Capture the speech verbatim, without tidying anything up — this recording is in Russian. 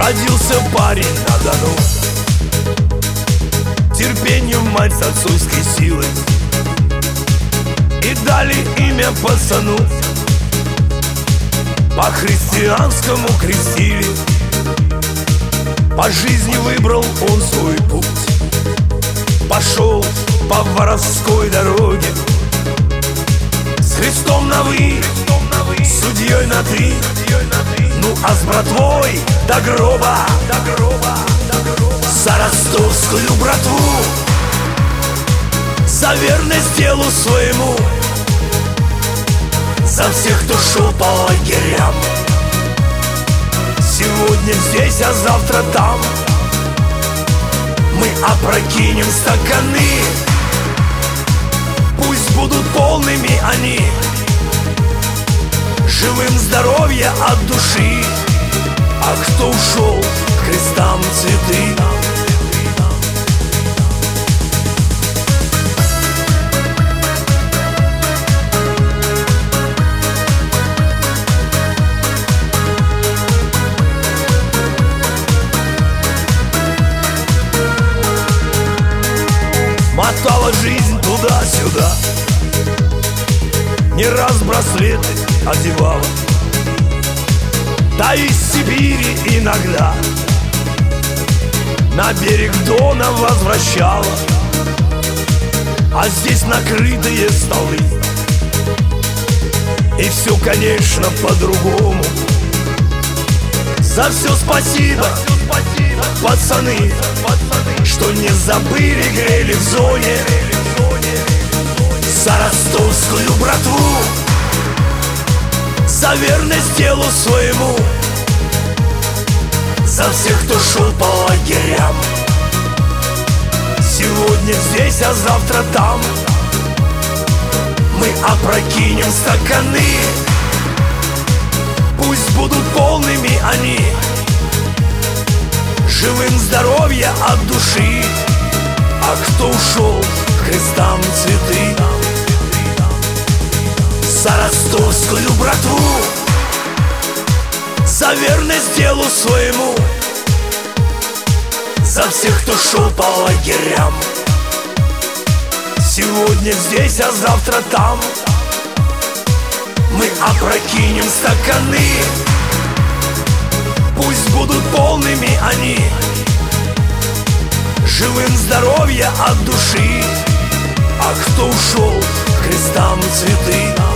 Родился парень на Дону, терпению мать с отцовской силой, и дали имя пацану, по-христианскому крестили. По жизни выбрал он свой путь, пошел по воровской дороге, с Христом на «вы», судьей на «ты», ну а с братвой до гроба, до гроба, до гроба. За ростовскую братву, за верность делу своему, за всех, кто шел по лагерям. Сегодня здесь, а завтра там. Мы опрокинем стаканы, пусть будут полными они, живым здоровья от души. А кто ушел, к крестам цветы. Мотала жизнь туда-сюда, не раз браслеты одевала, да из Сибири иногда на берег Дона возвращала. А здесь накрытые столы, и все, конечно, по-другому. За все спасибо, пацаны, что не забыли, грели в зоне. За ростовскую братву, за верность делу своему, за всех, кто шел по лагерям. Сегодня здесь, а завтра там. Мы опрокинем стаканы, пусть будут полными они, живым здоровья от души. А кто ушел, к крестам цветы. За ростовскую братву, за верность делу своему, за всех, кто шел по лагерям. Сегодня здесь, а завтра там. Мы опрокинем стаканы, пусть будут полными они, живым здоровья от души. А кто ушел, к крестам цветы.